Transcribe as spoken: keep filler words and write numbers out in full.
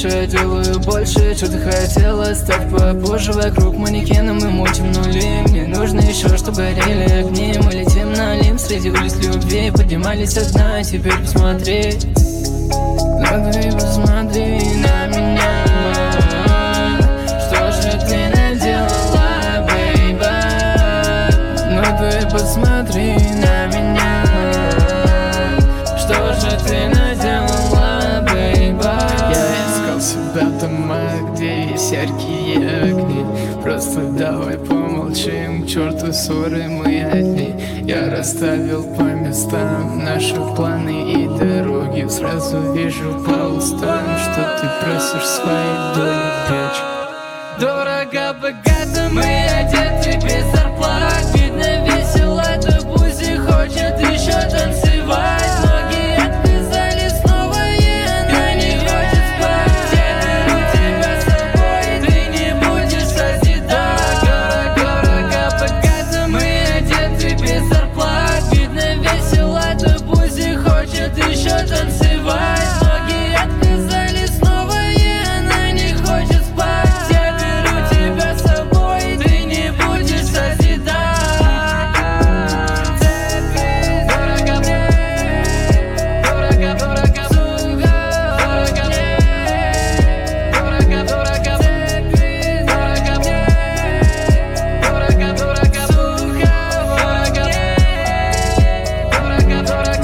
больше, делаю больше. Что ты хотела, ставь попозже. Вокруг манекена мы мутим нули. Мне нужно еще, чтоб горели огни. Мы летим на Олимп среди улиц любви. Поднимались от дна, теперь посмотри. Ну ты посмотри на меня. Что же ты наделала, бейба? Ну ты посмотри на меня. Что же ты наделала, бейба? Я искал себя дома, где есть яркие огни. Просто давай помолчим, к черту ссоры мы одни. Я расставил по местам наши планы и дороги. Сразу вижу по устам, что ты просишь своей доли.